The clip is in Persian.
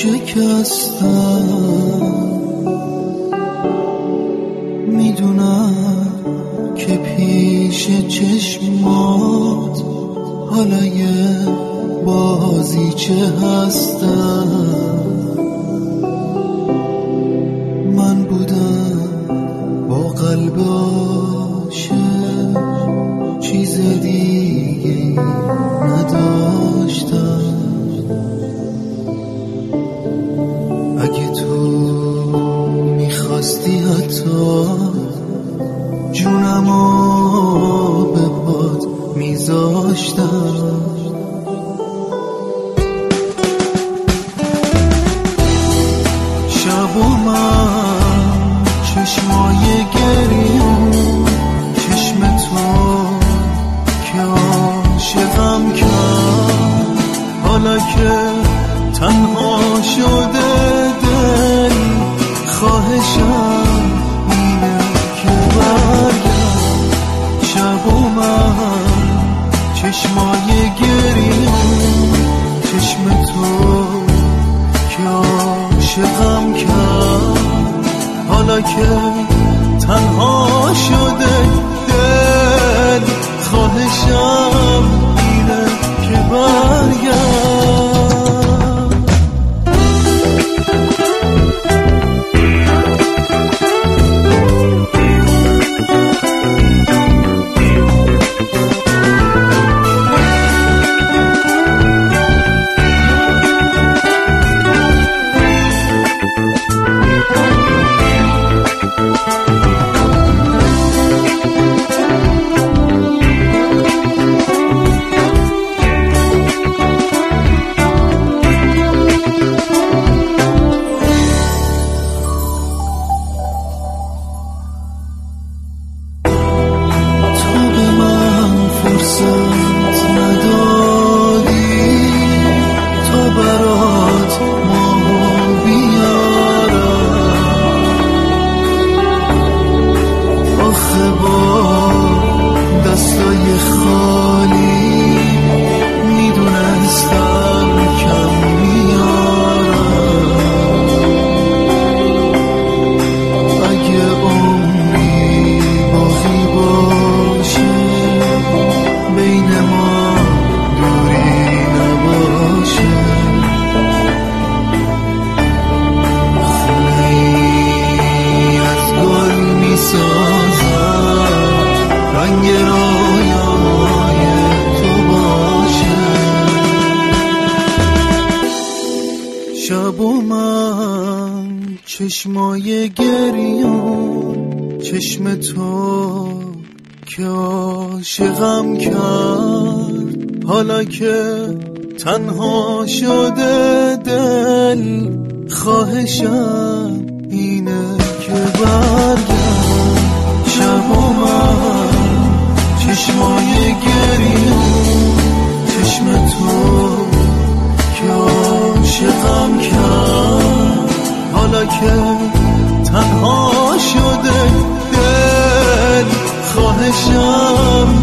شکستم، میدونم که پیش چشمات حالا یه بازیچه هستم. من بودم با قلب عاشق، چیز دیگه نداشتم. اگه تو میخواستی حتی جونمو به پات میذاشتم. شب و من چشمای گریون، چشم تو که عاشقم کرد. حالا که تنها شده دل، خواهشم اینه که برگرد. شب و من چشمای گریون، چشم تو که عاشقم کرد. حالا که تنها شده دل، خواهشم اینه که برگرد. فرصت نداری تا برات ماهو بیارم. آخه با دستای خالی میدونستم کم میارم. اگه عمری باقی باشه بین ما دوری نباشه. خونه ای از گل میسازم، رنگ رویای تو باشه. شب و من چشمای گریون، چشم تو که عاشقم کرد. حالا که تنها شده دل، خواهشم اینه که برگرد. شب و من چشمای گریون، چشم تو که عاشقم کرد. حالا که تنها شده دل، خواهشم